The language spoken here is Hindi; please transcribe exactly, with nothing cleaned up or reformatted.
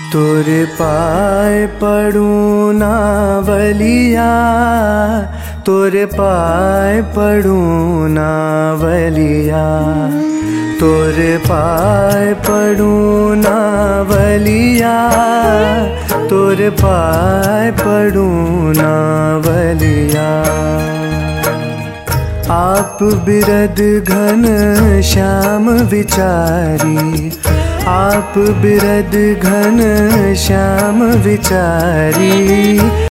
तोरे पाए पड़ूं नावलिया, तोरे पाए पड़ूं नावलिया, तोरे पाए पड़ूं नावलिया, तोरे पाए पड़ूं नावलिया। आप बिरद घन श्याम विचारी, आप बिरद घन श्याम विचारी।